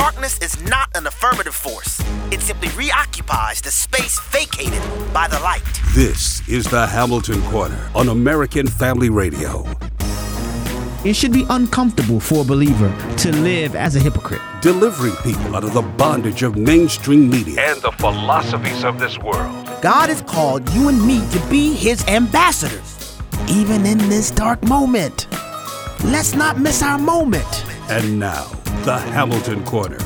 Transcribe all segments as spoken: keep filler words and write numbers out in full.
Darkness is not an affirmative force. It simply reoccupies the space vacated by the light. This is the Hamilton Corner on American Family Radio. It should be uncomfortable for a believer to live as a hypocrite. Delivering people out of the bondage of mainstream media and the philosophies of this world. God has called you and me to be his ambassadors, even in this dark moment. Let's not miss our moment. And now, the Hamilton Corner.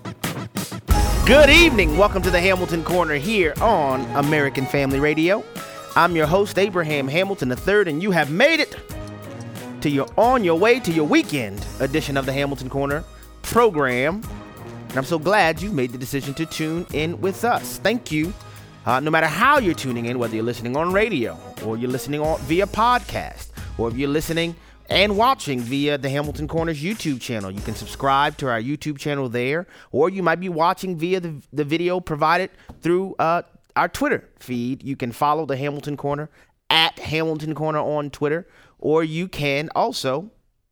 Good evening. Welcome to the Hamilton Corner here on American Family Radio. I'm your host, Abraham Hamilton the third, and you have made it to your on your way to your weekend edition of the Hamilton Corner program. And I'm so glad you made the decision to tune in with us. Thank you. Uh, no matter how you're tuning in, whether you're listening on radio or you're listening on via podcast, or if you're listening and watching via the Hamilton Corner's YouTube channel, you can subscribe to our YouTube channel there, or you might be watching via the, the video provided through uh, our Twitter feed. You can follow the Hamilton Corner at Hamilton Corner on Twitter, or you can also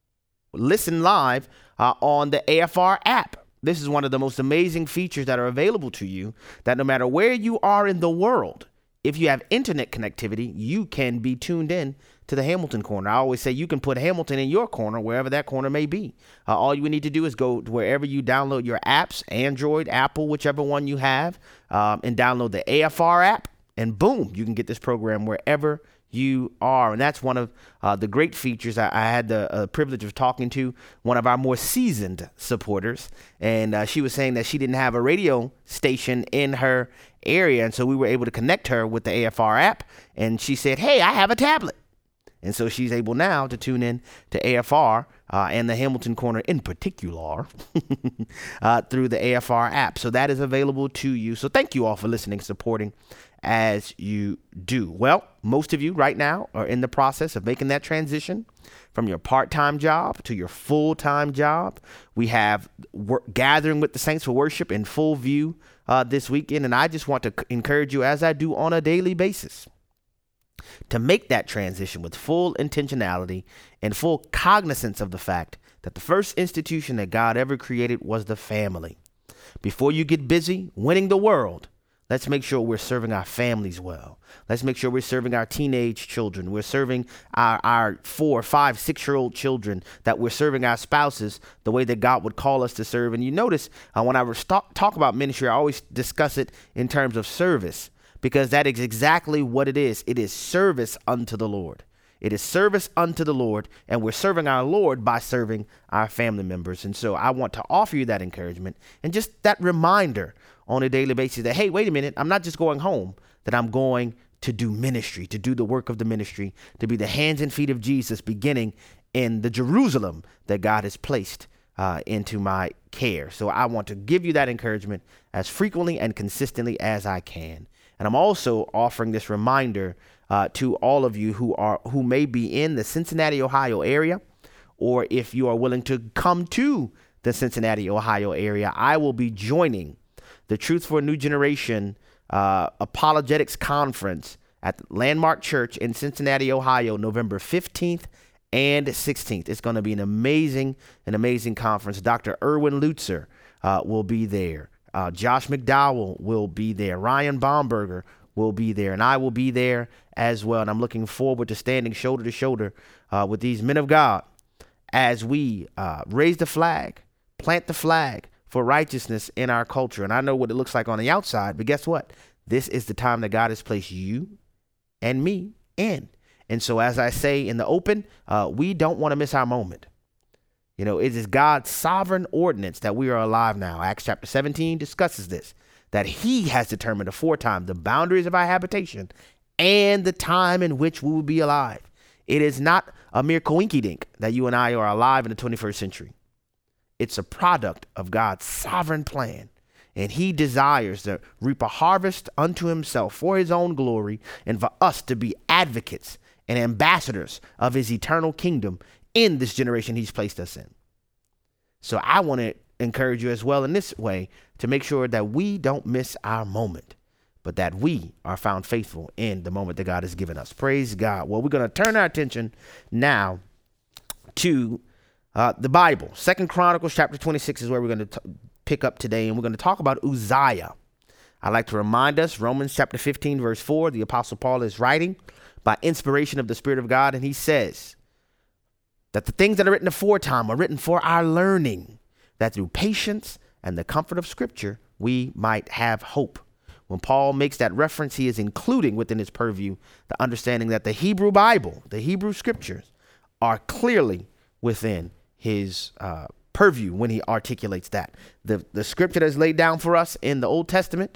listen live uh, on the A F R app. This is one of the most amazing features that are available to you, that no matter where you are in the world, if you have internet connectivity, you can be tuned in to the Hamilton Corner. I always say you can put Hamilton in your corner, wherever that corner may be. Uh, all you need to do is go to wherever you download your apps, Android, Apple, whichever one you have, um, and download the A F R app, and boom, you can get this program wherever you are. And that's one of uh, the great features. I, I had the uh, privilege of talking to one of our more seasoned supporters, and uh, she was saying that she didn't have a radio station in her area, and so we were able to connect her with the A F R app, and she said, hey, I have a tablet. And so she's able now to tune in to A F R uh, and the Hamilton Corner in particular uh, through the A F R app. So that is available to you. So thank you all for listening, supporting as you do. Well, most of you right now are in the process of making that transition from your part-time job to your full-time job. We have work, gathering with the saints for worship in full view uh, this weekend. And I just want to c- encourage you, as I do on a daily basis, to make that transition with full intentionality and full cognizance of the fact that the first institution that God ever created was the family. Before you get busy winning the world, let's make sure we're serving our families well. Let's make sure we're serving our teenage children. We're serving our, our four, five, six-year-old children, that we're serving our spouses the way that God would call us to serve. And you notice uh, when I re- talk about ministry, I always discuss it in terms of service, because that is exactly what it is. It is service unto the Lord. It is service unto the Lord, and we're serving our Lord by serving our family members. And so I want to offer you that encouragement and just that reminder on a daily basis that, hey, wait a minute, I'm not just going home, that I'm going to do ministry, to do the work of the ministry, to be the hands and feet of Jesus, beginning in the Jerusalem that God has placed uh, into my care. So I want to give you that encouragement as frequently and consistently as I can. And I'm also offering this reminder uh, to all of you who are who may be in the Cincinnati, Ohio area, or if you are willing to come to the Cincinnati, Ohio area, I will be joining the Truth for a New Generation uh, Apologetics Conference at the Landmark Church in Cincinnati, Ohio, November fifteenth and sixteenth. It's going to be an amazing, an amazing conference. Doctor Erwin Lutzer uh, will be there. Uh, Josh McDowell will be there. Ryan Baumberger will be there. And I will be there as well. And I'm looking forward to standing shoulder to shoulder uh, with these men of God as we uh, raise the flag, plant the flag for righteousness in our culture. And I know what it looks like on the outside, but guess what? This is the time that God has placed you and me in. And so as I say in the open, uh, we don't want to miss our moment. You know, it is God's sovereign ordinance that we are alive now. Acts chapter seventeen discusses this, that he has determined aforetime the boundaries of our habitation and the time in which we will be alive. It is not a mere coinkydink that you and I are alive in the twenty-first century. It's a product of God's sovereign plan. And he desires to reap a harvest unto himself for his own glory, and for us to be advocates and ambassadors of his eternal kingdom in this generation he's placed us in. So I want to encourage you as well in this way to make sure that we don't miss our moment, but that we are found faithful in the moment that God has given us. Praise God. Well, we're going to turn our attention now to uh, the Bible. Second Chronicles chapter twenty-six is where we're going to t- pick up today, and we're going to talk about Uzziah. I'd like to remind us, Romans chapter fifteen, verse four, the Apostle Paul is writing by inspiration of the Spirit of God, and he says that the things that are written aforetime are written for our learning, that through patience and the comfort of Scripture, we might have hope. When Paul makes that reference, he is including within his purview the understanding that the Hebrew Bible, the Hebrew Scriptures, are clearly within his uh, purview when he articulates that. The, the Scripture that is laid down for us in the Old Testament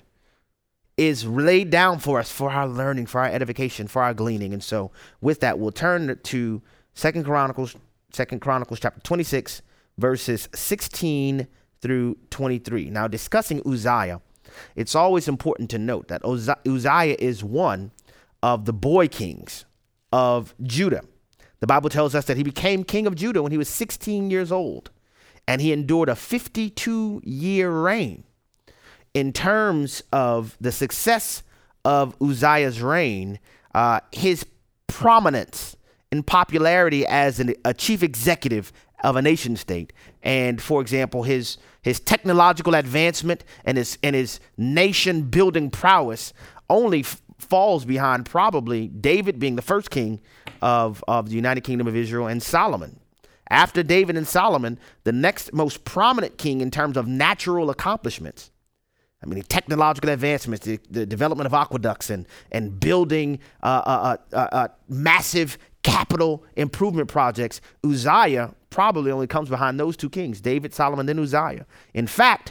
is laid down for us for our learning, for our edification, for our gleaning. And so with that, we'll turn to Second Chronicles, Second Chronicles chapter twenty-six, verses sixteen through twenty-three. Now, discussing Uzziah, it's always important to note that Uzziah is one of the boy kings of Judah. The Bible tells us that he became king of Judah when he was sixteen years old, and he endured a fifty-two year reign. In terms of the success of Uzziah's reign, uh, his prominence and popularity as an, a chief executive of a nation state, and for example, his his technological advancement and his and his nation building prowess only f- falls behind probably David being the first king of, of the United Kingdom of Israel, and Solomon. After David and Solomon, the next most prominent king in terms of natural accomplishments, I mean, technological advancements, the, the development of aqueducts and and building uh, uh, uh, uh, massive capital improvement projects, Uzziah probably only comes behind those two kings, David, Solomon, then Uzziah. In fact,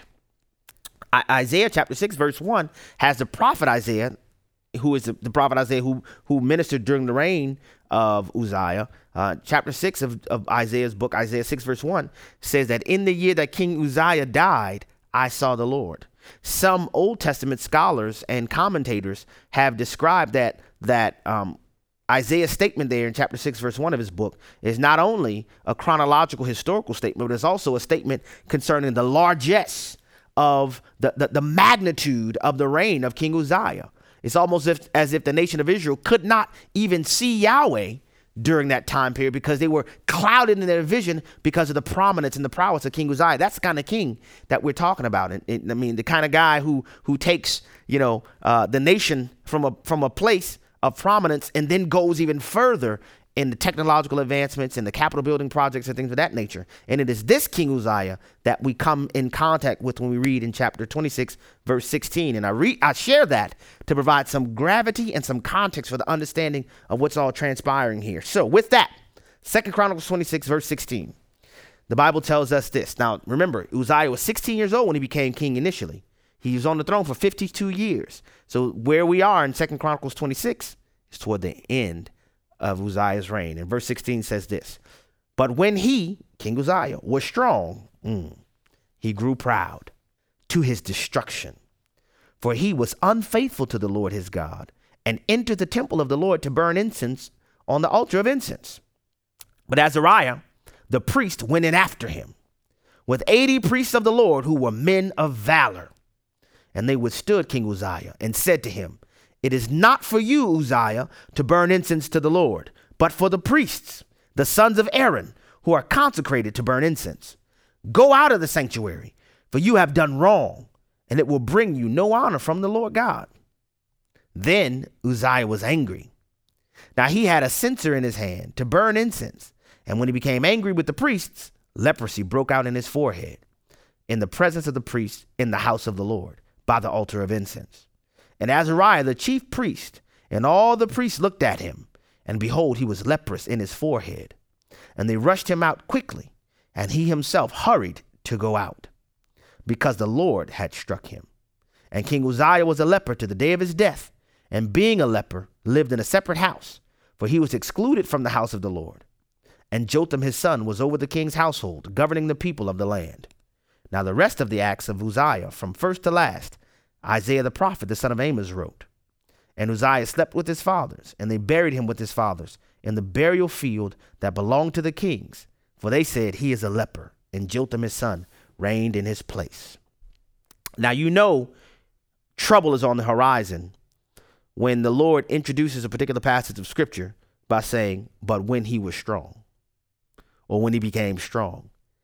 I- Isaiah chapter six, verse one has the prophet Isaiah, who is the, the prophet Isaiah who, who ministered during the reign of Uzziah. Uh, chapter six of, of Isaiah's book, Isaiah six, verse one, says that in the year that King Uzziah died, I saw the Lord. Some Old Testament scholars and commentators have described that that um, Isaiah's statement there in chapter six, verse one of his book is not only a chronological historical statement, but it's also a statement concerning the largesse of the, the, the magnitude of the reign of King Uzziah. It's almost as if, as if the nation of Israel could not even see Yahweh during that time period because they were clouded in their vision because of the prominence and the prowess of King Uzziah. That's the kind of king that we're talking about. And, and I mean, the kind of guy who who takes, you know, uh, the nation from a from a place of prominence and then goes even further in the technological advancements and the capital building projects and things of that nature. And it is this King Uzziah that we come in contact with when we read in chapter twenty-six, verse sixteen. And I read, I share that to provide some gravity and some context for the understanding of what's all transpiring here. So with that, Second Chronicles twenty-six, verse sixteen, the Bible tells us this. Now, remember, Uzziah was sixteen years old when he became king initially. He was on the throne for fifty-two years. So where we are in Second Chronicles twenty-six is toward the end of Uzziah's reign. And verse sixteen says this: but when he, King Uzziah, was strong, mm, he grew proud to his destruction. For he was unfaithful to the Lord his God, and entered the temple of the Lord to burn incense on the altar of incense. But Azariah, the priest, went in after him with eighty priests of the Lord who were men of valor. And they withstood King Uzziah and said to him, it is not for you, Uzziah, to burn incense to the Lord, but for the priests, the sons of Aaron, who are consecrated to burn incense. Go out of the sanctuary, for you have done wrong, and it will bring you no honor from the Lord God. Then Uzziah was angry. Now he had a censer in his hand to burn incense, and when he became angry with the priests, leprosy broke out in his forehead, in the presence of the priests in the house of the Lord, by the altar of incense. And Azariah, the chief priest, and all the priests looked at him, and behold, he was leprous in his forehead. And they rushed him out quickly, and he himself hurried to go out, because the Lord had struck him. And King Uzziah was a leper to the day of his death, and being a leper, lived in a separate house, for he was excluded from the house of the Lord. And Jotham his son was over the king's household, governing the people of the land. Now the rest of the acts of Uzziah, from first to last, Isaiah the prophet, the son of Amos, wrote. And Uzziah slept with his fathers, and they buried him with his fathers in the burial field that belonged to the kings. For they said, he is a leper, and Jotham his son reigned in his place. Now you know trouble is on the horizon when the Lord introduces a particular passage of scripture by saying, but when he was strong, or when he became strong.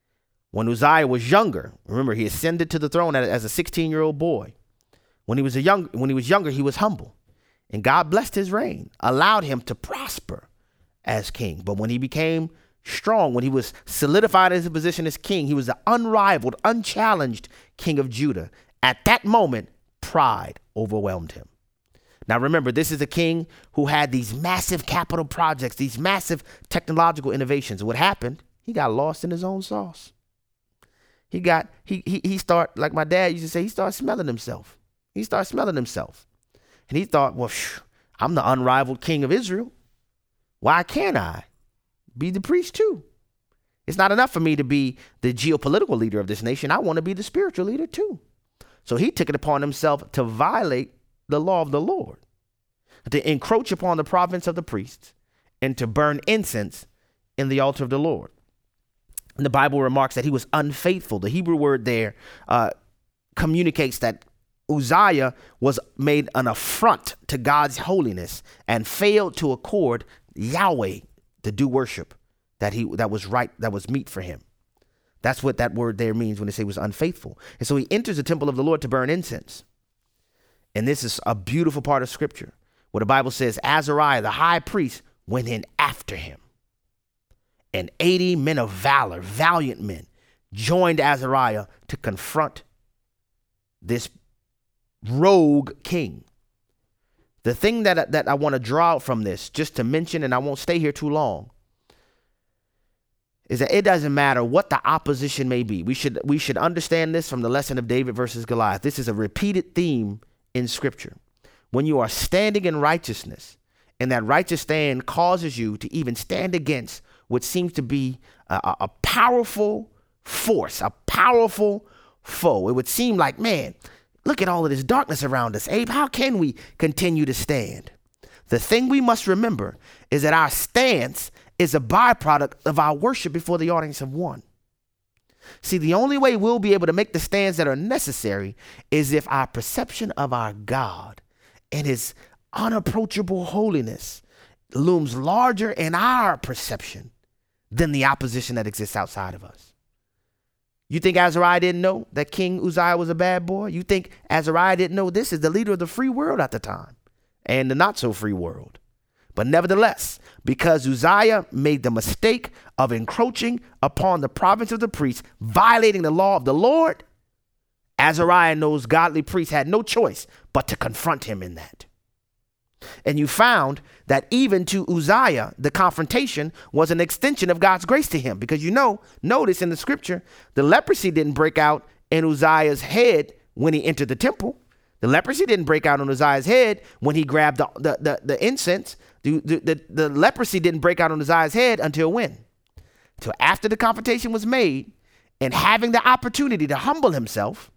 When Uzziah was younger, remember, he ascended to the throne as a sixteen-year-old boy. When he was a young, when he was younger, he was humble. And God blessed his reign, allowed him to prosper as king. But when he became strong, when he was solidified as a position as king, he was the unrivaled, unchallenged king of Judah. At that moment, pride overwhelmed him. Now remember, this is a king who had these massive capital projects, these massive technological innovations. What happened? He got lost in his own sauce. He got, he, he, he started, like my dad used to say, he started smelling himself. He started smelling himself. And he thought, well, phew, I'm the unrivaled king of Israel. Why can't I be the priest too? It's not enough for me to be the geopolitical leader of this nation. I want to be the spiritual leader too. So he took it upon himself to violate the law of the Lord, to encroach upon the province of the priests, and to burn incense in the altar of the Lord. And the Bible remarks that he was unfaithful. The Hebrew word there uh, communicates that Uzziah was made an affront to God's holiness and failed to accord Yahweh the due worship that he that was right, that was meet for him. That's what that word there means when they say he was unfaithful. And so he enters the temple of the Lord to burn incense. And this is a beautiful part of scripture where the Bible says Azariah, the high priest, went in after him. And eighty men of valor, valiant men, joined Azariah to confront this rogue king. The thing that, that I want to draw out from this, just to mention, and I won't stay here too long, is that it doesn't matter what the opposition may be. We should we should understand this from the lesson of David versus Goliath. This is a repeated theme in scripture. When you are standing in righteousness, and that righteous stand causes you to even stand against what seems to be a, a powerful force, a powerful foe. It would seem like, man, look at all of this darkness around us. Abe, how can we continue to stand? The thing we must remember is that our stance is a byproduct of our worship before the audience of one. See, the only way we'll be able to make the stands that are necessary is if our perception of our God and his unapproachable holiness looms larger in our perception than the opposition that exists outside of us. You think Azariah didn't know that King Uzziah was a bad boy? You think Azariah didn't know this is the leader of the free world at the time and the not so free world? But nevertheless, because Uzziah made the mistake of encroaching upon the province of the priests, violating the law of the Lord, Azariah and those godly priests had no choice but to confront him in that. And you found that even to Uzziah, the confrontation was an extension of God's grace to him. Because you know, notice in the scripture, the leprosy didn't break out in Uzziah's head when he entered the temple. The leprosy didn't break out on Uzziah's head when he grabbed the, the, the, the incense. The, the, the, the leprosy didn't break out on Uzziah's head until when? Until after the confrontation was made and having the opportunity to humble himself.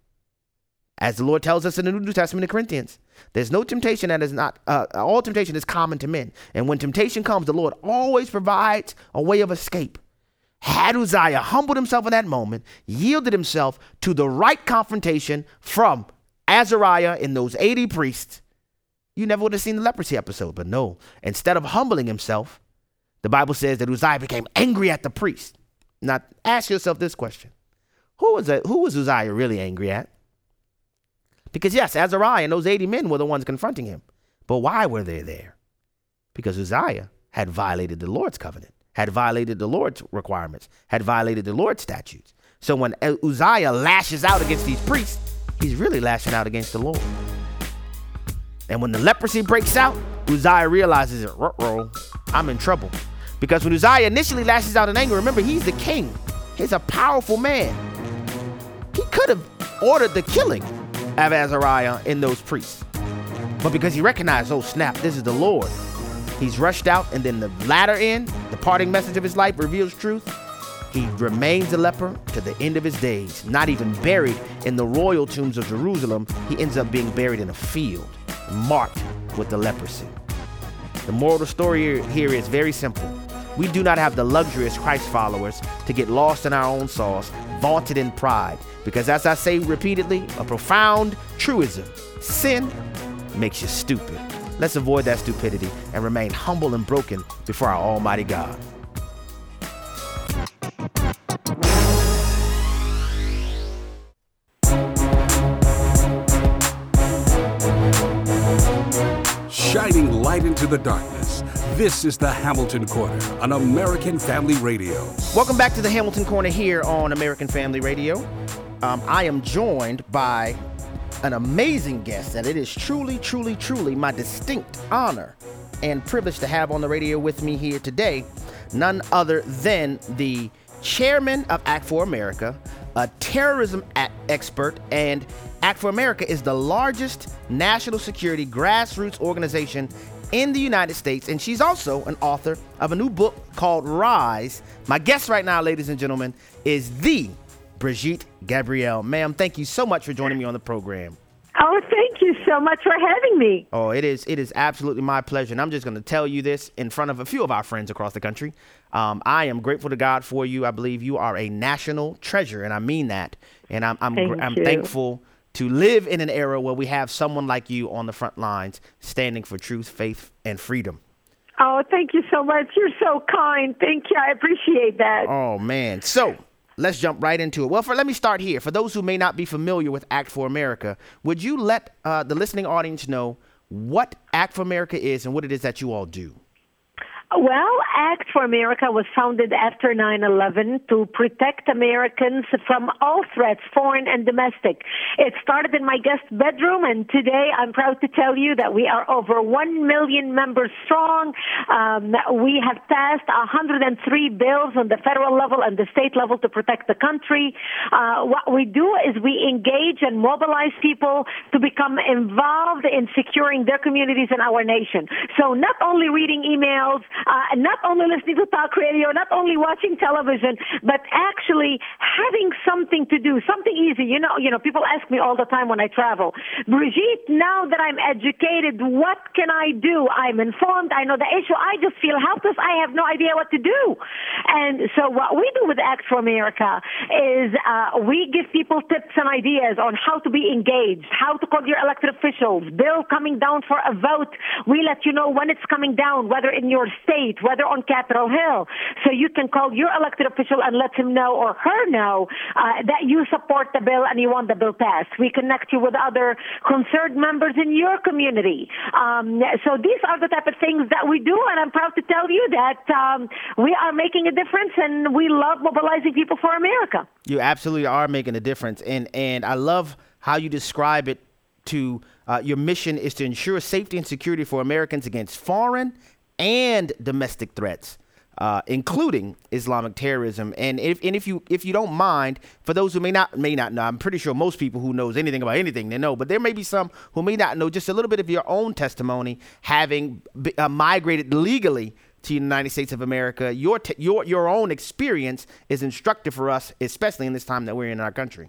As the Lord tells us in the New Testament in Corinthians, there's no temptation that is not, uh, all temptation is common to men. And when temptation comes, the Lord always provides a way of escape. Had Uzziah humbled himself in that moment, yielded himself to the right confrontation from Azariah and those eighty priests, you never would have seen the leprosy episode. But no, instead of humbling himself, the Bible says that Uzziah became angry at the priest. Now, ask yourself this question. Who was, that, who was Uzziah really angry at? Because yes, Azariah and those eighty men were the ones confronting him. But why were they there? Because Uzziah had violated the Lord's covenant, had violated the Lord's requirements, had violated the Lord's statutes. So when Uzziah lashes out against these priests, he's really lashing out against the Lord. And when the leprosy breaks out, Uzziah realizes, uh-oh, I'm in trouble. Because when Uzziah initially lashes out in anger, remember, he's the king. He's a powerful man. He could have ordered the killing of Azariah and those priests. But because he recognized, oh snap, this is the Lord, he's rushed out, and then the latter end, the parting message of his life reveals truth. He remains a leper to the end of his days, not even buried in the royal tombs of Jerusalem. He ends up being buried in a field marked with the leprosy. The moral of the story here is very simple. We do not have the luxury as Christ followers to get lost in our own sauce, vaunted in pride. Because as I say repeatedly, a profound truism, sin makes you stupid. Let's avoid that stupidity and remain humble and broken before our Almighty God. shining light into the darkness. This is the Hamilton Corner on American Family Radio. Welcome back to the Hamilton Corner here on American Family Radio. Um, I am joined by an amazing guest that it is truly, truly, truly my distinct honor and privilege to have on the radio with me here today. None other than the chairman of Act for America, a terrorism a- expert, and Act for America is the largest national security grassroots organization in the United States, and she's also an author of a new book called Rise. My guest right now, ladies and gentlemen, is the Brigitte Gabriel. Ma'am, thank you so much for joining me on the program. Oh, thank you so much for having me. Oh, it is it is absolutely my pleasure, and I'm just going to tell you this in front of a few of our friends across the country. Um, I am grateful to God for you. I believe you are a national treasure, and I mean that. And I'm I'm, Thank I'm you. thankful to live in an era where we have someone like you on the front lines standing for truth, faith, and freedom. Oh, thank you so much. You're so kind. Thank you. I appreciate that. Oh, man. So let's jump right into it. Well, for, let me start here. For those who may not be familiar with Act for America, would you let uh, the listening audience know what Act for America is and what it is that you all do? Well, Act for America was founded after nine eleven to protect Americans from all threats, foreign and domestic. It started in my guest bedroom, and today I'm proud to tell you that we are over one million members strong. Um, we have passed one hundred three bills on the federal level and the state level to protect the country. Uh, what we do is we engage and mobilize people to become involved in securing their communities and our nation. So not only reading emails, Uh, not only listening to talk radio, not only watching television, but actually having something to do, something easy. You know, you know, people ask me all the time when I travel, Brigitte, now that I'm educated, what can I do? I'm informed. I know the issue. I just feel helpless. I have no idea what to do. And so what we do with Act for America is uh, we give people tips and ideas on how to be engaged, how to call your elected officials, bill coming down for a vote. We let you know when it's coming down, whether in your state, whether on Capitol Hill. So you can call your elected official and let him know or her know uh, that you support the bill and you want the bill passed. We connect you with other concerned members in your community. Um, so these are the type of things that we do, and I'm proud to tell you that um, we are making a difference, and we love mobilizing people for America. You absolutely are making a difference, and, and I love how you describe it to uh, your mission is to ensure safety and security for Americans against foreign and domestic threats, uh, including Islamic terrorism. And if and if you if you don't mind, for those who may not may not know, I'm pretty sure most people who knows anything about anything, they know, but there may be some who may not know just a little bit of your own testimony, having uh, migrated legally to the United States of America. Your t- your your own experience is instructive for us, especially in this time that we're in our country.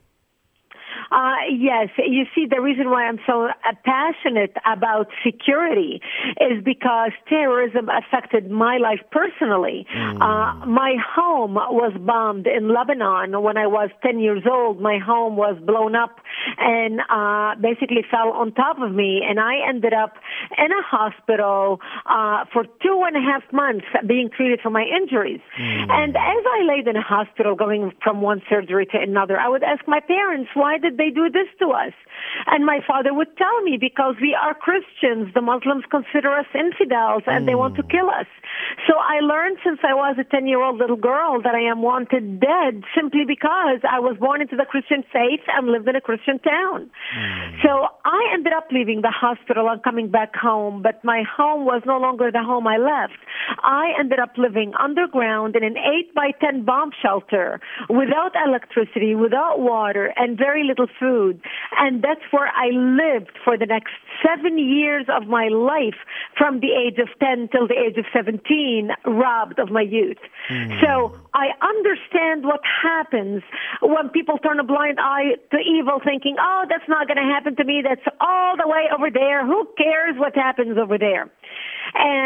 Uh, yes. You see, the reason why I'm so uh, passionate about security is because terrorism affected my life personally. Mm. Uh, my home was bombed in Lebanon when I was ten years old. My home was blown up and uh, basically fell on top of me, and I ended up in a hospital uh, for two and a half months being treated for my injuries. Mm. And as I laid in a hospital going from one surgery to another, I would ask my parents, why did they do this to us? And my father would tell me, because we are Christians, the Muslims consider us infidels and mm. they want to kill us. So I learned since I was a ten-year-old little girl that I am wanted dead simply because I was born into the Christian faith and lived in a Christian town. Mm. So I ended up leaving the hospital and coming back home, but my home was no longer the home I left. I ended up living underground in an eight by ten bomb shelter without electricity, without water, and very little food. And that's where I lived for the next seven years of my life, from the age of ten till the age of seventeen, robbed of my youth. Mm. So I understand what happens when people turn a blind eye to evil, thinking, oh, that's not going to happen to me. That's all the way over there. Who cares what happens over there? And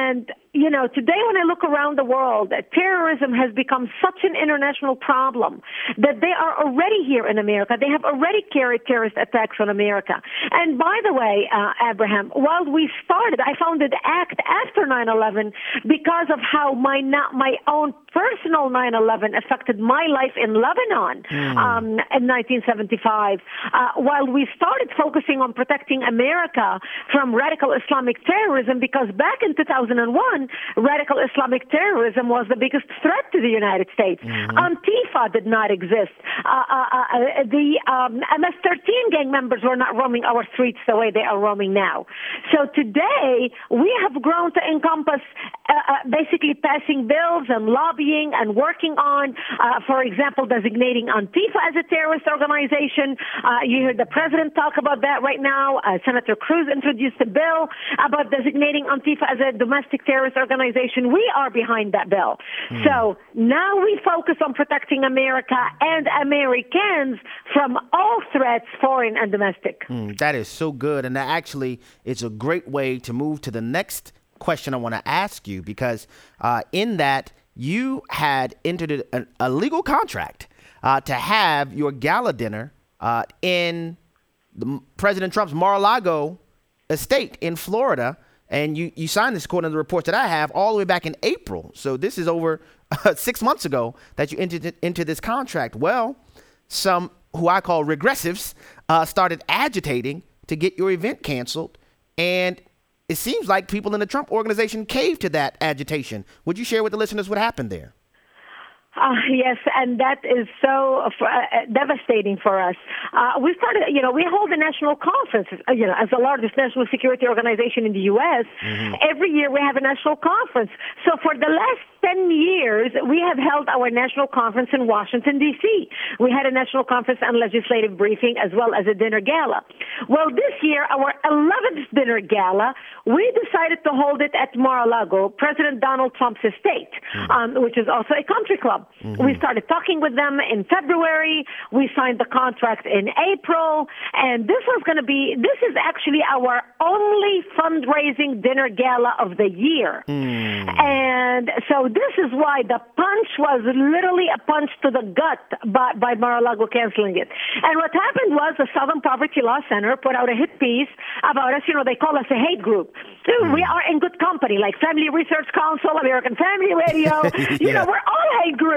you know, today when I look around the world, terrorism has become such an international problem that they are already here in America. They have already carried terrorist attacks on America. And by the way, uh, Abraham, while we started, I founded ACT after nine eleven because of how my not my own personal nine eleven affected my life in Lebanon mm. um, in nineteen seventy-five. Uh, while we started focusing on protecting America from radical Islamic terrorism, because back in two thousand one, radical Islamic terrorism was the biggest threat to the United States. Mm-hmm. Antifa did not exist. Uh, uh, uh, the um, M S thirteen gang members were not roaming our streets the way they are roaming now. So today, we have grown to encompass uh, uh, basically passing bills and lobbying and working on, uh, for example, designating Antifa as a terrorist organization. Uh, you heard the president talk about that right now. Uh, Senator Cruz introduced a bill about designating Antifa as a domestic terrorist organization. We are behind that bill. Mm. So now we focus on protecting America and Americans from all threats, foreign and domestic. Mm, that is so good. And that actually is a great way to move to the next question I want to ask you, because uh, in that you had entered a, a legal contract uh, to have your gala dinner uh, in the, President Trump's Mar-a-Lago estate in Florida. And you, you signed this according to the reports that I have all the way back in April. So this is over uh, six months ago that you entered into this contract. Well, some who I call regressives uh, started agitating to get your event canceled. And it seems like people in the Trump organization caved to that agitation. Would you share with the listeners what happened there? Uh, yes, and that is so uh, devastating for us. Uh, we started, you know, we hold a national conference, uh, you know, as the largest national security organization in the U S Mm-hmm. Every year we have a national conference. So for the last ten years, we have held our national conference in Washington, D C We had a national conference and legislative briefing as well as a dinner gala. Well, this year, our eleventh dinner gala, we decided to hold it at Mar-a-Lago, President Donald Trump's estate, mm-hmm. um, which is also a country club. Mm-hmm. We started talking with them in February. We signed the contract in April. And this was going to be, this is actually our only fundraising dinner gala of the year. Mm. And so this is why the punch was literally a punch to the gut by, by Mar-a-Lago canceling it. And what happened was the Southern Poverty Law Center put out a hit piece about us. You know, they call us a hate group. Mm. We are in good company, like Family Research Council, American Family Radio. You yeah. know, we're all hate groups.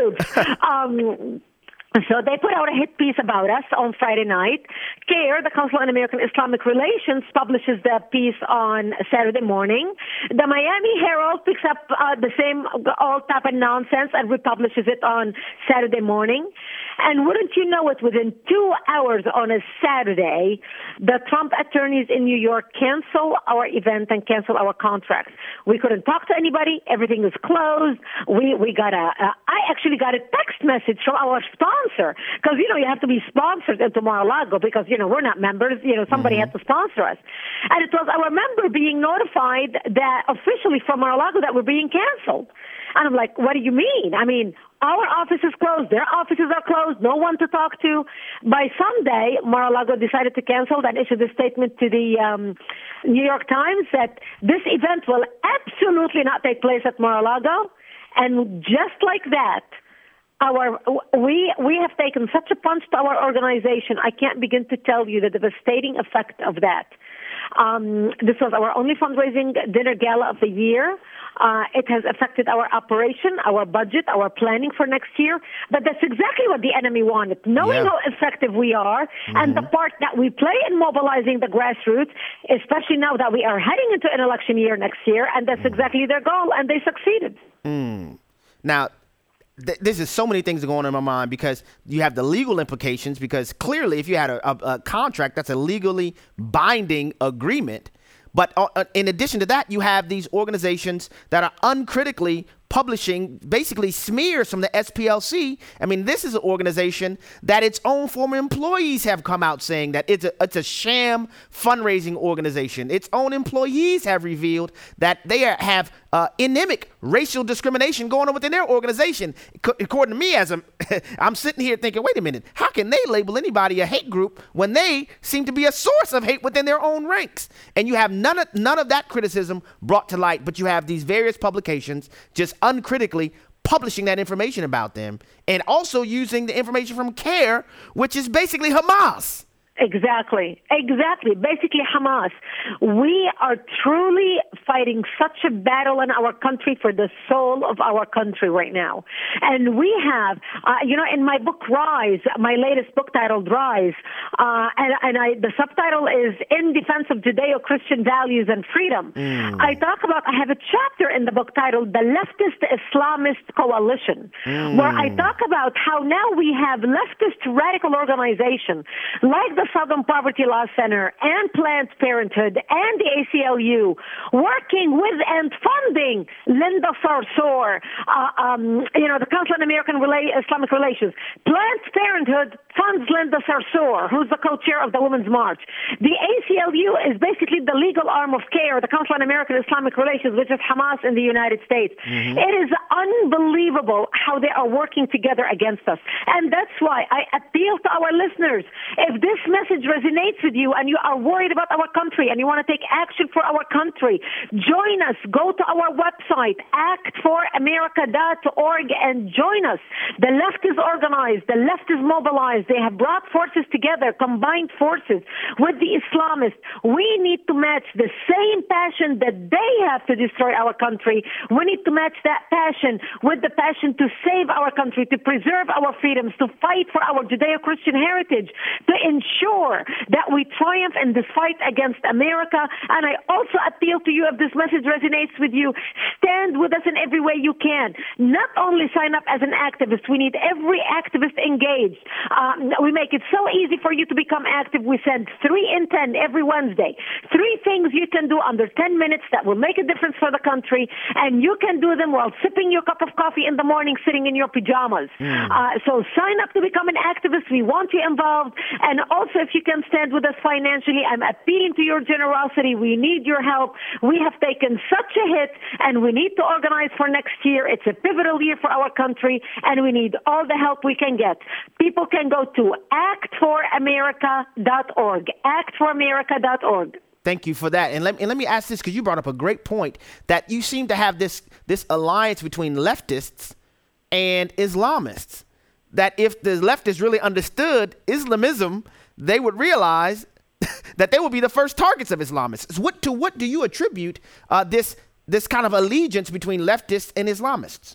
um, So they put out a hit piece about us on Friday night. CAIR, the Council on American Islamic Relations, publishes the piece on Saturday morning. The Miami Herald picks up uh, the same old type of nonsense and republishes it on Saturday morning. And wouldn't you know it, within two hours on a Saturday, the Trump attorneys in New York cancel our event and cancel our contract. We couldn't talk to anybody. Everything was closed. We we got a, a I actually got a text message from our sponsor, because, you know, you have to be sponsored into Mar-a-Lago because, you know, we're not members. You know, somebody mm-hmm. had to sponsor us. And it was our member being notified that officially from Mar-a-Lago that we're being canceled. And I'm like, what do you mean? I mean, our office is closed. Their offices are closed. No one to talk to. By Sunday, Mar-a-Lago decided to cancel and issued a statement to the um, New York Times that this event will absolutely not take place at Mar-a-Lago. And just like that, Our, we we have taken such a punch to our organization. I can't begin to tell you the devastating effect of that. Um, this was our only fundraising dinner gala of the year. Uh, it has affected our operation, our budget, our planning for next year. But that's exactly what the enemy wanted. Knowing yeah. how effective we are mm-hmm. and the part that we play in mobilizing the grassroots, especially now that we are heading into an election year next year, and that's mm. exactly their goal, and they succeeded. Mm. Now, th- this is so many things going on in my mind, because you have the legal implications, because clearly if you had a, a, a contract, that's a legally binding agreement. But uh, in addition to that, you have these organizations that are uncritically publishing basically smears from the S P L C. I mean, this is an organization that its own former employees have come out saying that it's a, it's a sham fundraising organization. Its own employees have revealed that they are, have uh, endemic racial discrimination going on within their organization. Co- according to me, as a, I'm sitting here thinking, wait a minute, how can they label anybody a hate group when they seem to be a source of hate within their own ranks? And you have none of, none of that criticism brought to light, but you have these various publications just uncritically publishing that information about them and also using the information from CARE, which is basically Hamas. Exactly. Exactly. Basically, Hamas. We are truly fighting such a battle in our country for the soul of our country right now. And we have, uh, you know, in my book, Rise, my latest book titled Rise, uh, and, and I, the subtitle is In Defense of Judeo-Christian Values and Freedom. Mm. I talk about, I have a chapter in the book titled The Leftist Islamist Coalition, mm. where I talk about how now we have leftist radical organizations like the Southern Poverty Law Center and Planned Parenthood and the A C L U working with and funding Linda Sarsour, uh, um, you know, the Council on American Rela- Islamic Relations. Planned Parenthood funds Linda Sarsour, who's the co-chair of the Women's March. The A C L U is basically the legal arm of CARE, the Council on American Islamic Relations, which is Hamas in the United States. Mm-hmm. It is unbelievable how they are working together against us. And that's why I appeal to our listeners. If this message resonates with you and you are worried about our country and you want to take action for our country, join us. Go to our website, act for america dot org, and join us. The left is organized. The left is mobilized. They have brought forces together, combined forces with the Islamists. We need to match the same passion that they have to destroy our country. We need to match that passion with the passion to save our country, to preserve our freedoms, to fight for our Judeo-Christian heritage, to ensure that we triumph in this fight against America. And I also appeal to you, if this message resonates with you, stand with us in every way you can. Not only sign up as an activist, we need every activist engaged. Um, we make it so easy for you to become active. We send three in ten every Wednesday. Three things you can do under ten minutes that will make a difference for the country, and you can do them while sipping your cup of coffee in the morning, sitting in your pajamas. Mm. Uh, so sign up to become an activist. We want you involved. And also, if you can stand with us financially, I'm appealing to your generosity. We need your help. We have taken such a hit, and we need to organize for next year. It's a pivotal year for our country, and we need all the help we can get. People can go to act for america dot org, act for america dot org. Thank you for that. And let, and let me ask this, because you brought up a great point, that you seem to have this, this alliance between leftists and Islamists, that if the leftists really understood Islamism, they would realize that they would be the first targets of Islamists. So what, to what do you attribute uh, this, this kind of allegiance between leftists and Islamists?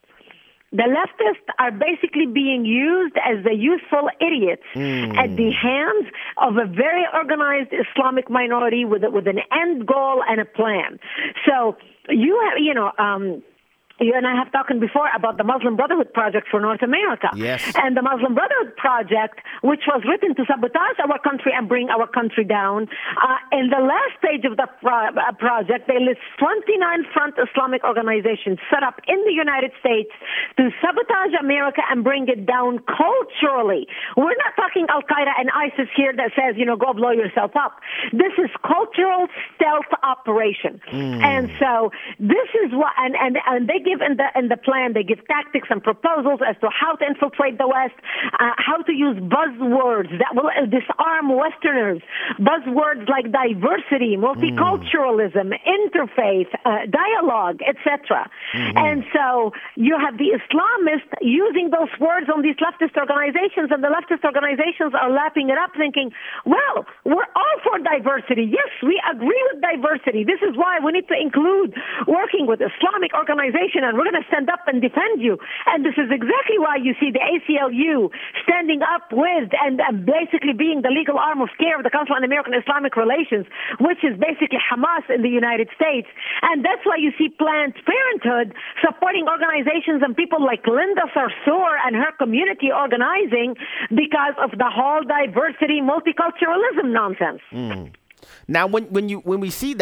The leftists are basically being used as the useful idiots mm. at the hands of a very organized Islamic minority with, with an end goal and a plan. So you have, you know, um, you and I have talked before about the Muslim Brotherhood Project for North America. Yes. And the Muslim Brotherhood Project, which was written to sabotage our country and bring our country down, uh, in the last stage of the pro- uh, project, they list twenty-nine front Islamic organizations set up in the United States to sabotage America and bring it down culturally. We're not talking Al-Qaeda and ISIS here that says, you know, go blow yourself up. This is cultural stealth operation. Mm. And so this is what, and, and, and they give in the in the plan, they give tactics and proposals as to how to infiltrate the West, uh, how to use buzzwords that will disarm Westerners, buzzwords like diversity, multiculturalism, mm. interfaith, uh, dialogue, et cetera. Mm-hmm. And so you have the Islamists using those words on these leftist organizations, and the leftist organizations are lapping it up, thinking, well, we're all for diversity. Yes, we agree with diversity. This is why we need to include working with Islamic organizations, and we're going to stand up and defend you. And this is exactly why you see the A C L U standing up with and, and basically being the legal arm of CARE, the Council on American Islamic Relations, which is basically Hamas in the United States. And that's why you see Planned Parenthood supporting organizations and people like Linda Sarsour and her community organizing because of the whole diversity, multiculturalism nonsense. Mm. Now, when, when you when we see that,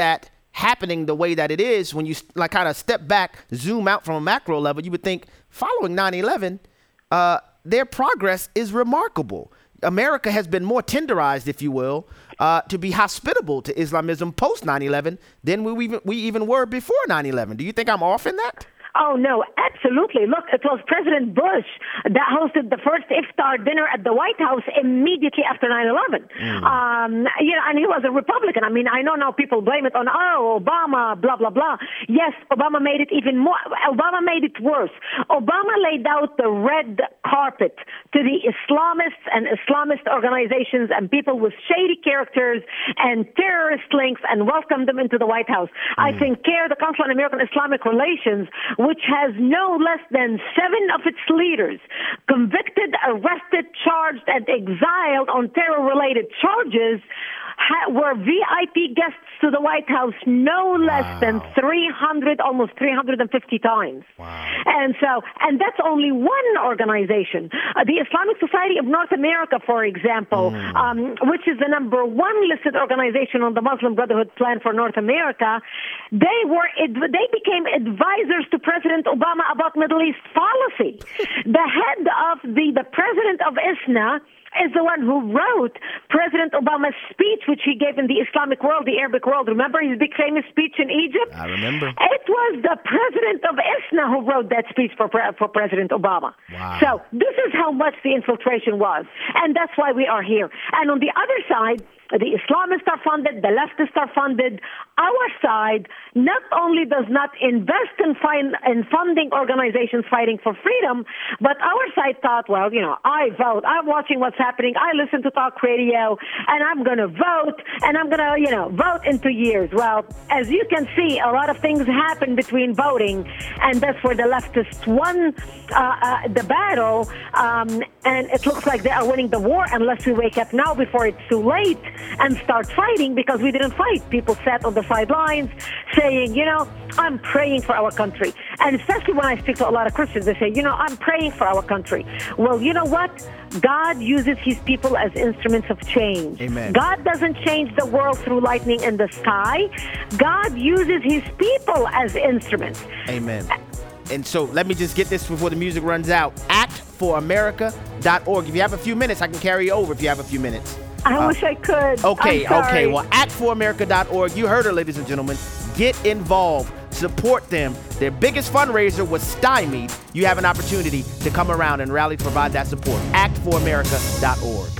happening the way that it is, when you like kind of step back, zoom out from a macro level, you would think following nine eleven, uh, their progress is remarkable. America has been more tenderized, if you will, uh, to be hospitable to Islamism post nine eleven than we even, we even were before nine eleven. Do you think I'm off in that? Oh, no, absolutely. Look, it was President Bush that hosted the first iftar dinner at the White House immediately after nine eleven. Mm. Um, you know, and he was a Republican. I mean, I know now people blame it on, oh, Obama, blah, blah, blah. Yes, Obama made it even more. Obama made it worse. Obama laid out the red carpet to the Islamists and Islamist organizations and people with shady characters and terrorist links and welcomed them into the White House. Mm. I think CARE, the Council on American Islamic Relations, which has no less than seven of its leaders convicted, arrested, charged, and exiled on terror-related charges, ha- were V I P guests to the White House no less wow. than three hundred, almost three hundred fifty times. Wow. And so, and that's only one organization. Uh, the Islamic Society of North America, for example, mm. um, which is the number one listed organization on the Muslim Brotherhood plan for North America, they were they became advisors to President Obama about Middle East policy. The head of the the president of I S N A is the one who wrote President Obama's speech, which he gave in the Islamic world, the Arabic world. Remember his big famous speech in Egypt? I remember. It was the president of I S N A who wrote that speech for for President Obama. Wow. So this is how much the infiltration was. And that's why we are here. And on the other side, the Islamists are funded, the leftists are funded. Our side not only does not invest in, find, in funding organizations fighting for freedom, but our side thought, well, you know, I vote. I'm watching what's happening. I listen to talk radio, and I'm going to vote, and I'm going to, you know, vote in two years. Well, as you can see, a lot of things happen between voting, and that's where the leftists won uh, uh, the battle, um, and it looks like they are winning the war unless we wake up now before it's too late and start fighting, because we didn't fight. People sat on the sidelines saying, you know, I'm praying for our country. And especially when I speak to a lot of Christians, they say, you know, I'm praying for our country. Well, you know what? God uses his people as instruments of change. Amen. God doesn't change the world through lightning in the sky. God uses his people as instruments. Amen. And so let me just get this before the music runs out. act for america dot org. If you have a few minutes, I can carry you over if you have a few minutes. I uh, wish I could. Okay, I'm sorry. okay. Well, act for america dot org. You heard her, ladies and gentlemen. Get involved. Support them. Their biggest fundraiser was stymied. You have an opportunity to come around and rally to provide that support. act for america dot org.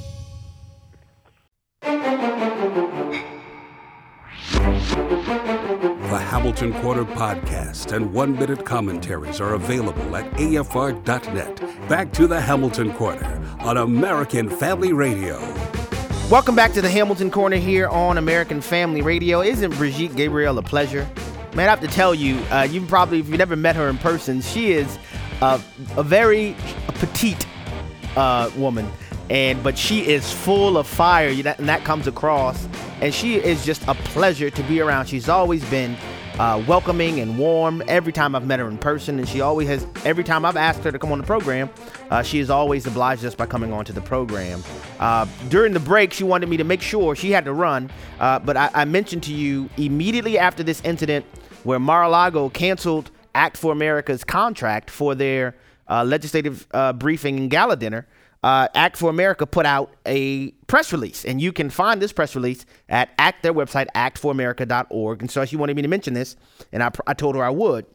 The Hamilton Corner podcast and one-minute commentaries are available at A F R dot net. Back to the Hamilton Corner on American Family Radio. Welcome back to the Hamilton Corner here on American Family Radio. Isn't Brigitte Gabriel a pleasure? Man, I have to tell you, uh, you probably, if you've never met her in person, she is uh, a very petite uh, woman, and but she is full of fire, and that comes across. And she is just a pleasure to be around. She's always been uh, welcoming and warm every time I've met her in person. And she always has, every time I've asked her to come on the program, uh, she has always obliged us by coming on to the program. Uh, during the break, she wanted me to make sure she had to run. Uh, but I, I mentioned to you immediately after this incident where Mar-a-Lago canceled Act for America's contract for their uh, legislative uh, briefing and gala dinner. Uh, Act for America put out a press release, and you can find this press release at act, their website, act for america dot org. And so she wanted me to mention this, and I, I told her I would.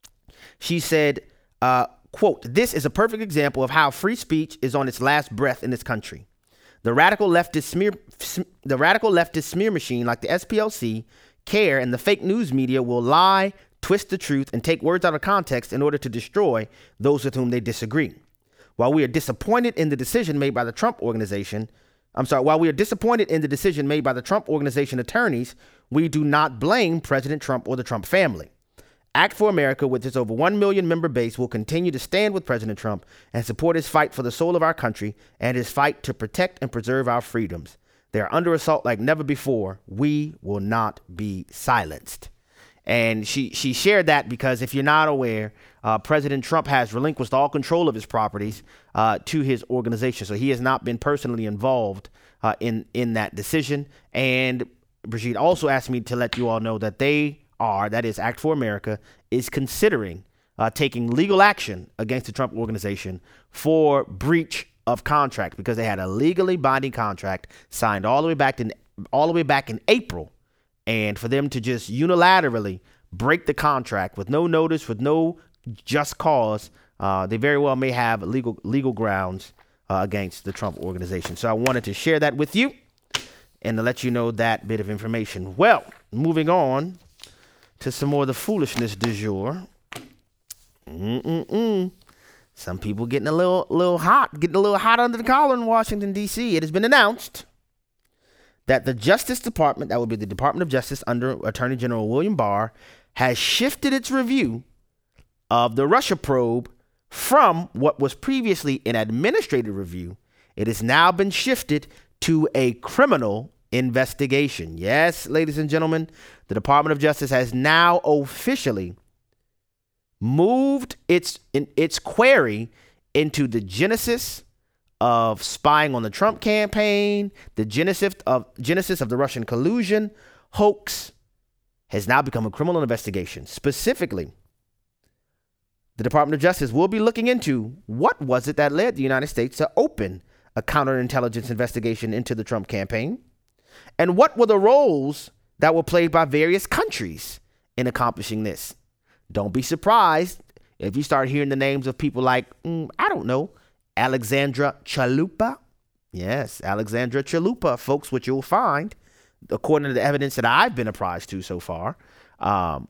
She said, uh, quote, "This is a perfect example of how free speech is on its last breath in this country. The radical leftist smear, the radical leftist smear machine like the S P L C, CARE, and the fake news media will lie, twist the truth, and take words out of context in order to destroy those with whom they disagree. While we are disappointed in the decision made by the Trump organization, I'm sorry, while we are disappointed in the decision made by the Trump organization attorneys, we do not blame President Trump or the Trump family. Act for America, with its over one million member base, will continue to stand with President Trump and support his fight for the soul of our country and his fight to protect and preserve our freedoms. They are under assault like never before. We will not be silenced." And she, she shared that because if you're not aware, uh, President Trump has relinquished all control of his properties uh, to his organization. So he has not been personally involved uh, in, in that decision. And Brigitte also asked me to let you all know that they are, that is, Act for America, is considering uh, taking legal action against the Trump organization for breach of contract because they had a legally binding contract signed all the way back in all the way back in April, and for them to just unilaterally break the contract with no notice, with no just cause, uh, they very well may have legal legal grounds uh, against the Trump organization. So I wanted to share that with you and to let you know that bit of information. Well, moving on to some more of the foolishness du jour. Mm-mm-mm. Some people getting a little, little hot, getting a little hot under the collar in Washington, D C. It has been announced that the Justice Department, that would be the Department of Justice under Attorney General William Barr, has shifted its review of the Russia probe from what was previously an administrative review. It has now been shifted to a criminal investigation. Yes, ladies and gentlemen, the Department of Justice has now officially moved its in, its query into the genesis of spying on the Trump campaign, the genesis of genesis of the Russian collusion hoax has now become a criminal investigation. Specifically, the Department of Justice will be looking into what was it that led the United States to open a counterintelligence investigation into the Trump campaign, and what were the roles that were played by various countries in accomplishing this. Don't be surprised if you start hearing the names of people like, mm, I don't know, Alexandra Chalupa. Yes, Alexandra Chalupa, folks, which you'll find, according to the evidence that I've been apprised to so far, um,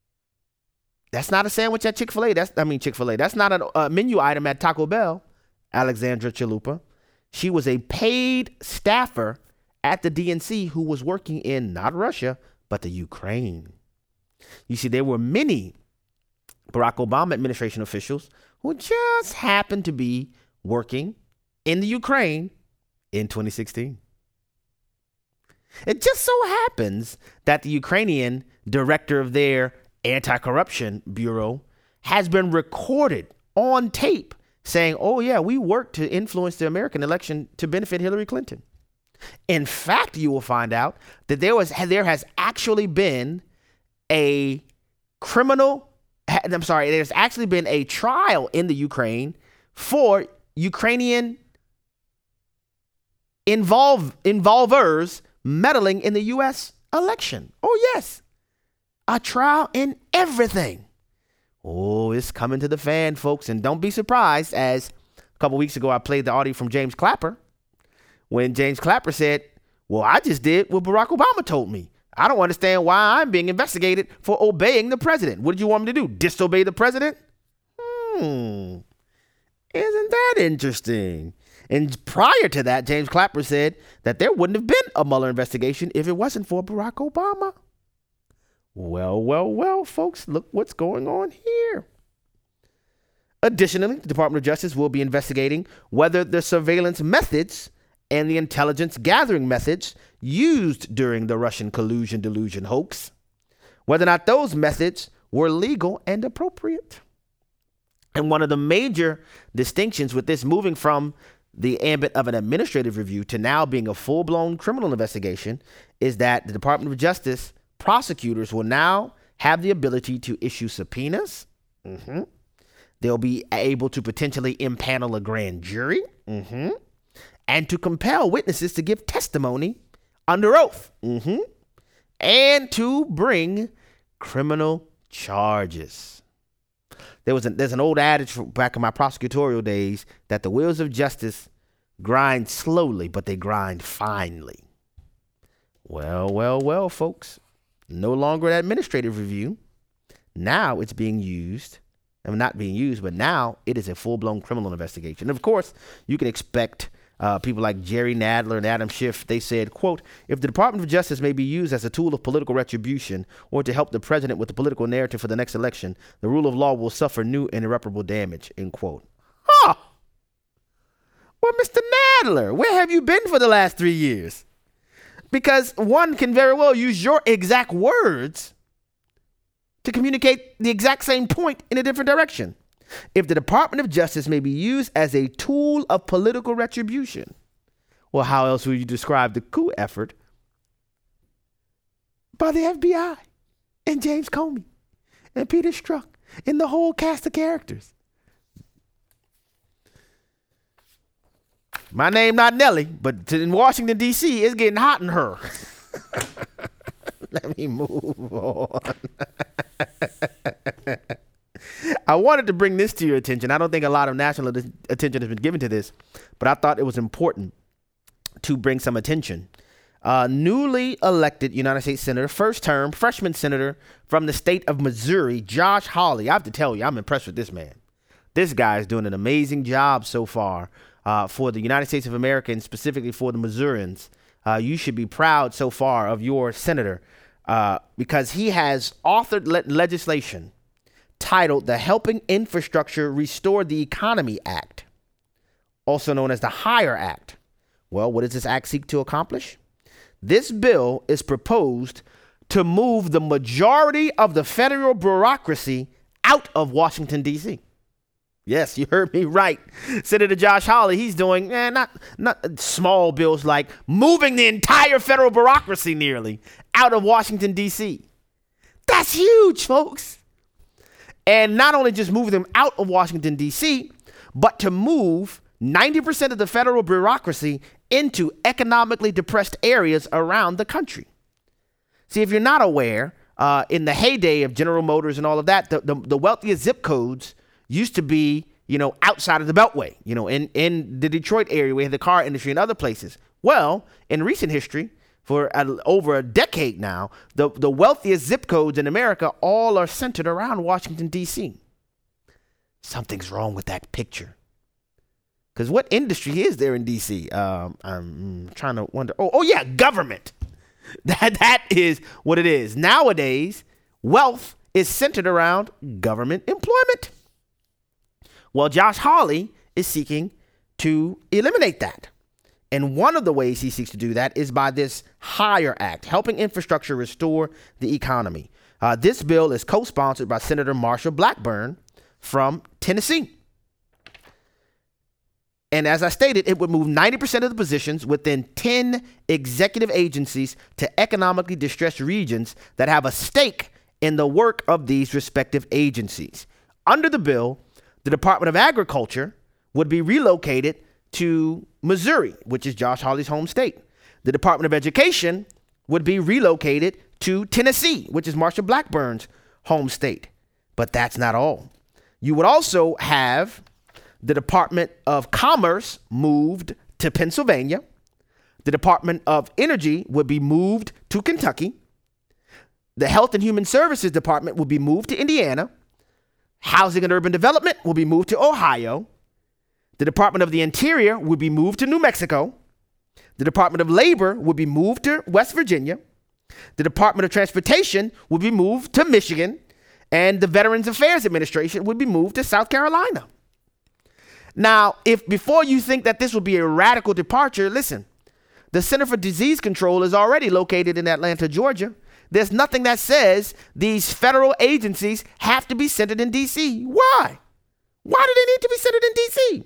that's not a sandwich at Chick-fil-A. That's, I mean, Chick-fil-A. That's not a uh, menu item at Taco Bell, Alexandra Chalupa. She was a paid staffer at the D N C who was working in not Russia, but the Ukraine. You see, there were many Barack Obama administration officials who just happened to be working in the Ukraine in twenty sixteen. It just so happens that the Ukrainian director of their anti-corruption bureau has been recorded on tape saying, oh, yeah, we worked to influence the American election to benefit Hillary Clinton. In fact, you will find out that there was there has actually been a criminal, I'm sorry, there's actually been a trial in the Ukraine for Ukrainian involve, involvers meddling in the U S election. Oh, yes. A trial in everything. Oh, it's coming to the fan, folks. And don't be surprised, as a couple weeks ago, I played the audio from James Clapper when James Clapper said, well, I just did what Barack Obama told me. I don't understand why I'm being investigated for obeying the president. What did you want me to do? Disobey the president? Hmm. Isn't that interesting? And prior to that, James Clapper said that there wouldn't have been a Mueller investigation if it wasn't for Barack Obama. Well, well, well, folks, look what's going on here. Additionally, the Department of Justice will be investigating whether the surveillance methods and the intelligence gathering methods used during the Russian collusion delusion hoax, whether or not those methods were legal and appropriate. And one of the major distinctions with this moving from the ambit of an administrative review to now being a full-blown criminal investigation is that the Department of Justice prosecutors will now have the ability to issue subpoenas. Mm-hmm. They'll be able to potentially impanel a grand jury. Mm-hmm. And to compel witnesses to give testimony under oath. Mm-hmm. And to bring criminal charges. There was a, there's an old adage back in my prosecutorial days that the wheels of justice grind slowly, but they grind finely. Well, well, well, folks. No longer an administrative review. Now it's being used. I mean, not being used, but now it is a full-blown criminal investigation. And of course, you can expect uh, people like Jerry Nadler and Adam Schiff. They said, quote, if the Department of Justice may be used as a tool of political retribution or to help the president with the political narrative for the next election, the rule of law will suffer new and irreparable damage, end quote. Huh. Well, Mister Nadler, where have you been for the last three years? Because one can very well use your exact words to communicate the exact same point in a different direction. If the Department of Justice may be used as a tool of political retribution, well, how else would you describe the coup effort by the F B I and James Comey and Peter Strzok and the whole cast of characters. My name not Nelly, but in Washington, D C, it's getting hot in her. Let me move on. I wanted to bring this to your attention. I don't think a lot of national attention has been given to this, but I thought it was important to bring some attention. Uh, newly elected United States Senator, first term, freshman senator from the state of Missouri, Josh Hawley. I have to tell you, I'm impressed with this man. This guy is doing an amazing job so far uh, for the United States of America, and specifically for the Missourians. Uh, you should be proud so far of your senator uh, because he has authored le- legislation titled the Helping Infrastructure Restore the Economy Act, also known as the HIRE Act. Well, what does this act seek to accomplish? This bill is proposed to move the majority of the federal bureaucracy out of Washington, D C. Yes, you heard me right. Senator Josh Hawley, he's doing eh, not, not small bills like moving the entire federal bureaucracy nearly out of Washington, D C. That's huge, folks. And not only just move them out of Washington, D C, but to move ninety percent of the federal bureaucracy into economically depressed areas around the country. See, if you're not aware, uh, in the heyday of General Motors and all of that, the, the, the wealthiest zip codes used to be, you know, outside of the Beltway, you know, in, in the Detroit area, we had the car industry and other places. Well, in recent history, for a, over a decade now, the, the wealthiest zip codes in America all are centered around Washington, D C. Something's wrong with that picture. Because what industry is there in D C? Um, I'm trying to wonder. Oh, oh yeah, government. That that is what it is. Nowadays, wealth is centered around government employment. Well, Josh Hawley is seeking to eliminate that. And one of the ways he seeks to do that is by this HIRE Act, Helping Infrastructure Restore the Economy. Uh, this bill is co-sponsored by Senator Marsha Blackburn from Tennessee. And as I stated, it would move ninety percent of the positions within ten executive agencies to economically distressed regions that have a stake in the work of these respective agencies. Under the bill, the Department of Agriculture would be relocated to Missouri, which is Josh Hawley's home state. The Department of Education would be relocated to Tennessee, which is Marsha Blackburn's home state. But that's not all. You would also have the Department of Commerce moved to Pennsylvania. The Department of Energy would be moved to Kentucky. The Health and Human Services Department would be moved to Indiana. Housing and Urban Development will be moved to Ohio. The Department of the Interior would be moved to New Mexico. The Department of Labor would be moved to West Virginia. The Department of Transportation would be moved to Michigan. And the Veterans Affairs Administration would be moved to South Carolina. Now, if before you think that this will be a radical departure, listen, the Center for Disease Control is already located in Atlanta, Georgia. There's nothing that says these federal agencies have to be centered in D C. Why? Why do they need to be centered in D C?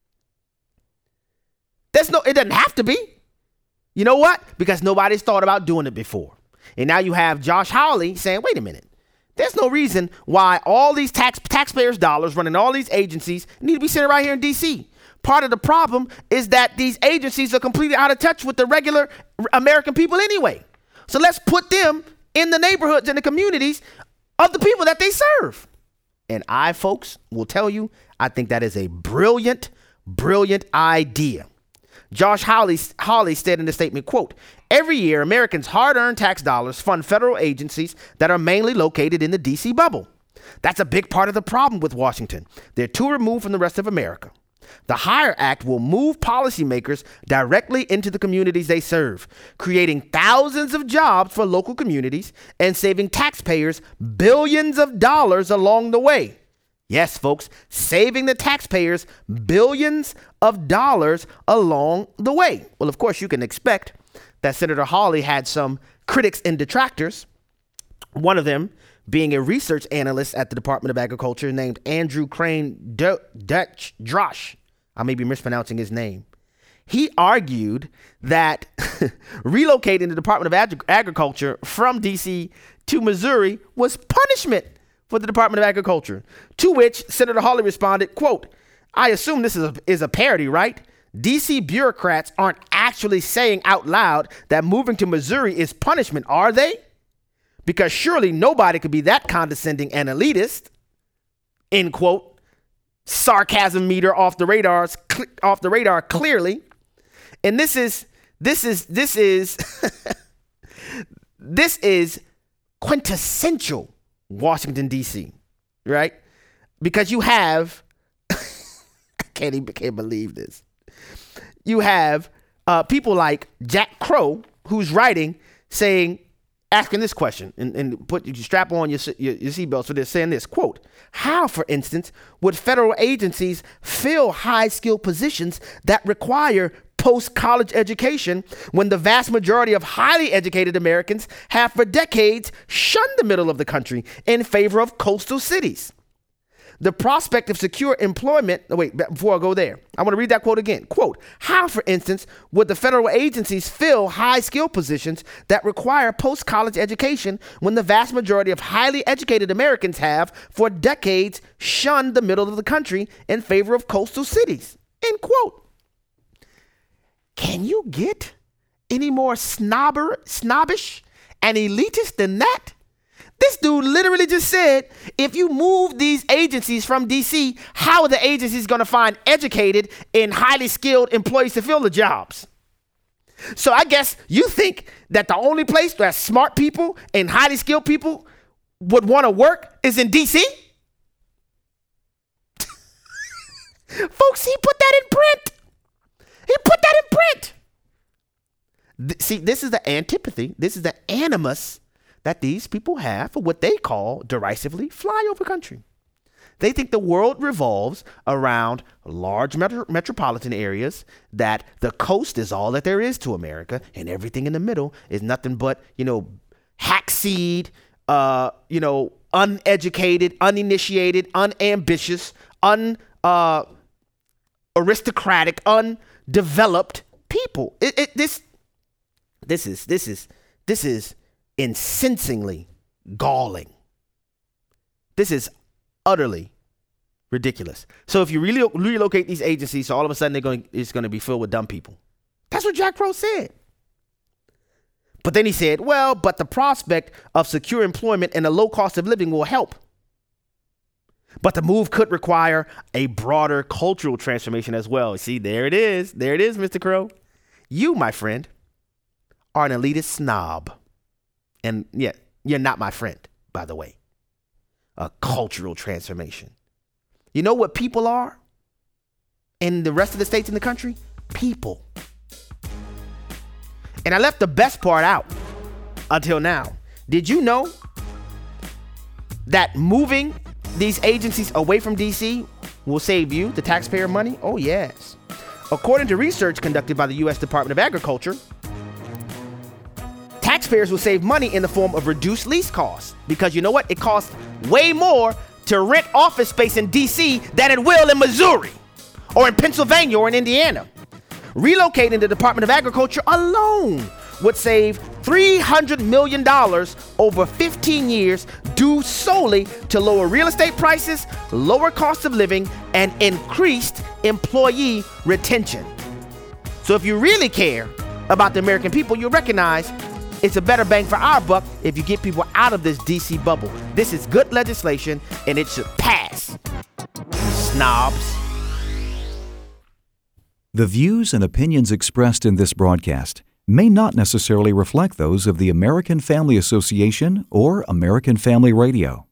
There's no, it doesn't have to be. You know what? Because nobody's thought about doing it before. And now you have Josh Hawley saying, wait a minute. There's no reason why all these tax taxpayers' dollars running all these agencies need to be centered right here in D C. Part of the problem is that these agencies are completely out of touch with the regular American people anyway. So let's put them in the neighborhoods and the communities of the people that they serve. And I, folks, will tell you, I think that is a brilliant, brilliant idea. Josh Hawley, Hawley said in the statement, quote, every year, Americans' hard-earned tax dollars fund federal agencies that are mainly located in the D C bubble. That's a big part of the problem with Washington. They're too removed from the rest of America. The HIRE Act will move policymakers directly into the communities they serve, creating thousands of jobs for local communities and saving taxpayers billions of dollars along the way. Yes, folks, saving the taxpayers billions of dollars along the way. Well, of course, you can expect that Senator Hawley had some critics and detractors, one of them being a research analyst at the Department of Agriculture named Andrew Crane Drosh. I may be mispronouncing his name. he argued that relocating the Department of Ag- Agriculture from D C to Missouri was punishment for the Department of Agriculture, to which Senator Hawley responded, quote, I assume this is a, is a parody, right? D C bureaucrats aren't actually saying out loud that moving to Missouri is punishment, are they? Because surely nobody could be that condescending and elitist, end quote. Sarcasm meter off the radars, cl- off the radar clearly. And this is, this is, this is, this is quintessential Washington, D C, right? Because you have, I can't even can't believe this. You have uh, people like Jack Crow, who's writing, saying, asking this question, and, and put you strap on your, your, your seatbelts for this, saying this, quote, how, for instance, would federal agencies fill high-skilled positions that require post-college education when the vast majority of highly educated Americans have for decades shunned the middle of the country in favor of coastal cities? The prospect of secure employment, oh wait, before I go there, I want to read that quote again. Quote, how, for instance, would the federal agencies fill high-skilled positions that require post-college education when the vast majority of highly educated Americans have for decades shunned the middle of the country in favor of coastal cities? End quote. Can you get any more snobber, snobbish and elitist than that? This dude literally just said, if you move these agencies from D C, how are the agencies going to find educated and highly skilled employees to fill the jobs? So I guess you think that the only place that smart people and highly skilled people would want to work is in D C? Folks, he put that in print. He put that in print. Th- see, this is the antipathy. This is the animus that these people have for what they call derisively flyover country. They think the world revolves around large metro- metropolitan areas, that the coast is all that there is to America, and everything in the middle is nothing but, you know, hackseed, uh, you know, uneducated, uninitiated, unambitious, un uh, aristocratic, undeveloped people. It, it this this is this is this is incensingly galling. This is utterly ridiculous. So if you really relocate these agencies, so all of a sudden they're going, it's going to be filled with dumb people. That's what Jack Crow said. But then he said, well, but the prospect of secure employment and a low cost of living will help. But the move could require a broader cultural transformation as well. See, there it is. There it is, Mister Crow. You, my friend, are an elitist snob. And yeah, you're not my friend, by the way. A cultural transformation. You know what people are in the rest of the states in the country? People. And I left the best part out until now. Did you know that moving these agencies away from D C will save you, the taxpayer, money? Oh, yes. According to research conducted by the U S Department of Agriculture, taxpayers will save money in the form of reduced lease costs, because you know what? It costs way more to rent office space in D C than it will in Missouri or in Pennsylvania or in Indiana. Relocating the Department of Agriculture alone would save three hundred million dollars over fifteen years due solely to lower real estate prices, lower cost of living, and increased employee retention. So if you really care about the American people, you'll recognize it's a better bang for our buck if you get people out of this D C bubble. This is good legislation, and it should pass. Snobs. The views and opinions expressed in this broadcast may not necessarily reflect those of the American Family Association or American Family Radio.